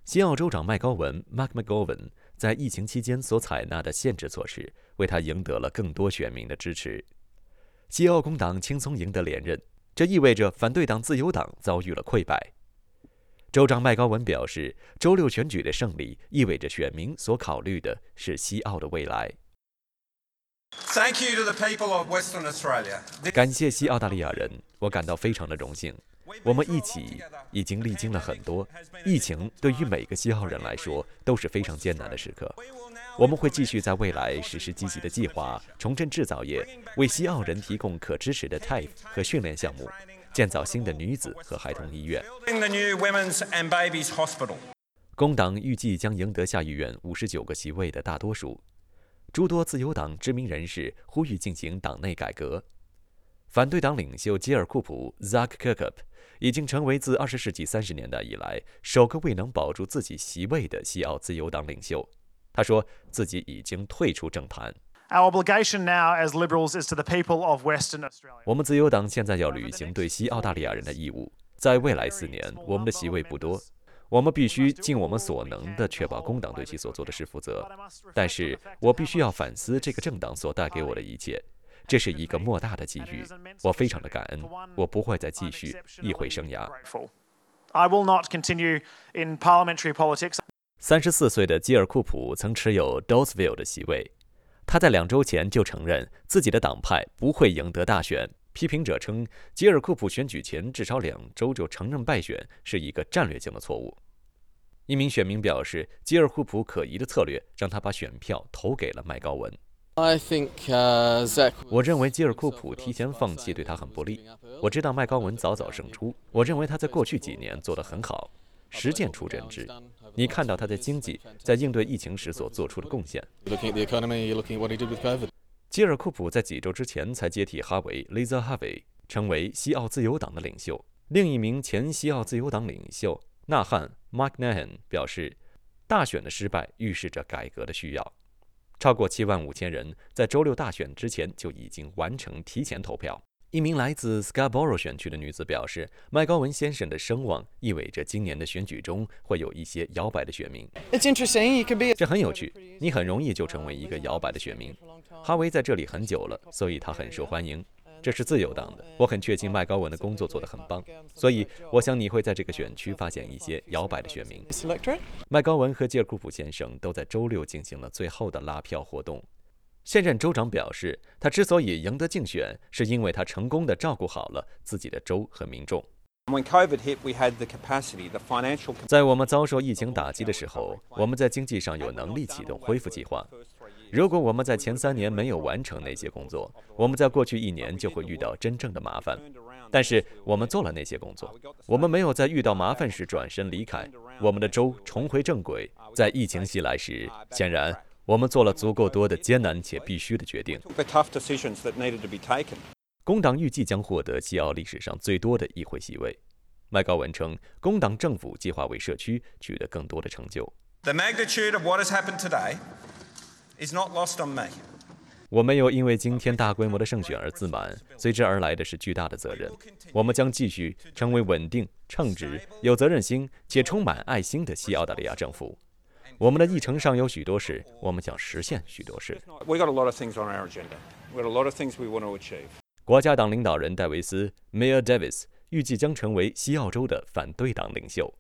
西澳州长麦高文 （Mark McGowan） 在疫情期间所采纳的限制措施，为他赢得了更多选民的支持。西澳工党轻松赢得连任，这意味着反对党自由党遭遇了溃败。州长麦高文表示，周六选举的胜利意味着选民所考虑的是西澳的未来。感谢西澳大利亚人，我感到非常的荣幸。我们一起已经历经了很多，疫情对于每个西澳人来说都是非常艰难的时刻。我们会继续在未来实施积极的计划，重振制造业，为西澳人提供可支持的 TAFE 和训练项目，建造新的女子和孩童医院。工党预计将赢得下议院59个席位的大多数。诸多自由党知名人士呼吁进行党内改革。反对党领袖吉尔库普 （Zach Kirkup） 已经成为自20世纪30年代以来首个未能保住自己席位的西澳自由党领袖。他说自己已经退出政坛。我们自由党现在要履行对西澳大利亚人的义务。在未来4年，我们的席位不多，我们必须尽我们所能地确保工党对其所做的事负责。但是我必须要反思这个政党所带给我的一切。这是一个莫大的机遇，我非常的感恩。我不会再继续议会生涯。34岁的基尔库普曾持有 Dawesville 的席位，他在2周前就承认自己的党派不会赢得大选。批评者称，基尔库普选举前至少2周就承认败选是一个战略性的错误。一名选民表示，基尔库普可疑的策略让他把选票投给了麦高文。我认为基尔库普提前放弃对他很不利。我知道麦高文早早胜出，我认为他在过去几年做得很好，实践出真知。你看到他在经济、在应对疫情时所做出的贡献。基尔库普在几周之前才接替哈维 （Liza Harvey） 成为西澳自由党的领袖。另一名前西澳自由党领袖纳汉 （Mike Nahan） 表示，大选的失败预示着改革的需要。超过75000人在周六大选之前就已经完成提前投票。一名来自 Scarborough 选区的女子表示，麦高文先生的声望意味着今年的选举中会有一些摇摆的选民。这很有趣，你很容易就成为一个摇摆的选民。哈维在这里很久了，所以他很受欢迎。这是自由党的，我很确信麦高文的工作做得很棒，所以我想你会在这个选区发现一些摇摆的选民。麦高文和基尔库普先生都在周六进行了最后的拉票活动。现任州长表示，他之所以赢得竞选，是因为他成功地照顾好了自己的州和民众。在我们遭受疫情打击的时候，我们在经济上有能力启动恢复计划。如果我们在前3年没有完成那些工作，我们在过去1年就会遇到真正的麻烦。但是我们做了那些工作，我们没有在遇到麻烦时转身离开，我们的州重回正轨。在疫情袭来时，显然我们做了足够多的艰难且必须的决定。工党预计将获得西澳历史上最多的议会席位。麦高文称，工党政府计划为社区取得更多的成就。我没有因为今天大规模的胜选而自满，随之而来的是巨大的责任。我们将继续成为稳定、称职、有责任心且充满爱心的西澳大利亚政府。我们的议程上有许多事，我们想实现许多事。国家党领导人戴维斯 （Mayor Davis） 预计将成为西澳洲的反对党领袖。